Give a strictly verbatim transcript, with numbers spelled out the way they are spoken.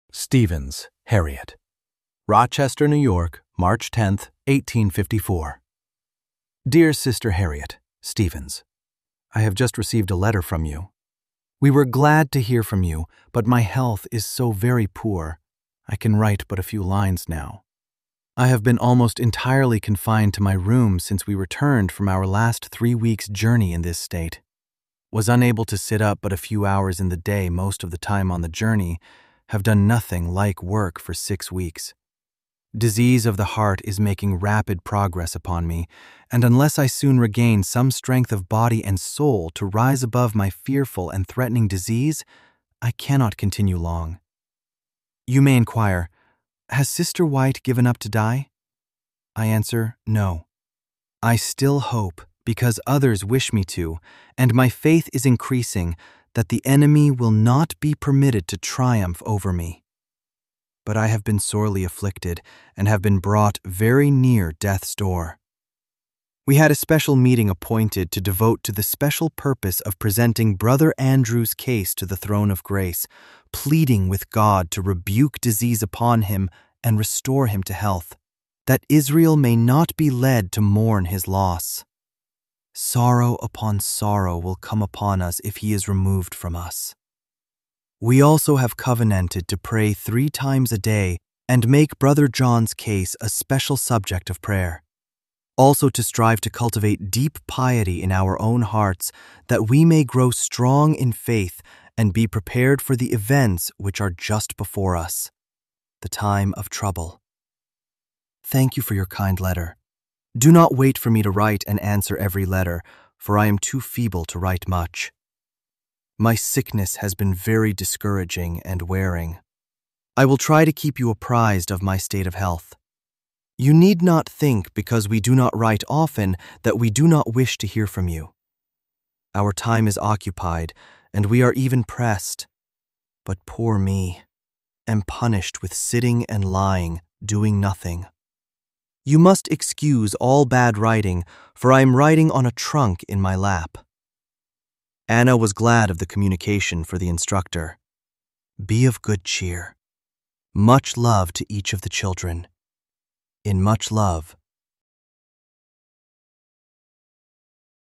Stevens, Harriet. Rochester, New York, March tenth, eighteen fifty-four. Dear Sister Harriet, Stevens, I have just received a letter from you. We were glad to hear from you, but my health is so very poor. I can write but a few lines now. I have been almost entirely confined to my room since we returned from our last three weeks' journey in this state. Was unable to sit up but a few hours in the day most of the time on the journey, have done nothing like work for six weeks. Disease of the heart is making rapid progress upon me, and unless I soon regain some strength of body and soul to rise above my fearful and threatening disease, I cannot continue long. You may inquire, has Sister White given up to die? I answer, no. I still hope, because others wish me to, and my faith is increasing, that the enemy will not be permitted to triumph over me. But I have been sorely afflicted and have been brought very near death's door. We had a special meeting appointed to devote to the special purpose of presenting Brother Andrew's case to the throne of grace, pleading with God to rebuke disease upon him and restore him to health, that Israel may not be led to mourn his loss. Sorrow upon sorrow will come upon us if he is removed from us. We also have covenanted to pray three times a day and make Brother John's case a special subject of prayer. Also to strive to cultivate deep piety in our own hearts, that we may grow strong in faith and be prepared for the events which are just before us, the time of trouble. Thank you for your kind letter. Do not wait for me to write and answer every letter, for I am too feeble to write much. My sickness has been very discouraging and wearing. I will try to keep you apprised of my state of health. You need not think, because we do not write often, that we do not wish to hear from you. Our time is occupied, and we are even pressed. But poor me, am punished with sitting and lying, doing nothing. You must excuse all bad writing, for I am writing on a trunk in my lap. Anna was glad of the communication for the instructor. Be of good cheer. Much love to each of the children. In much love,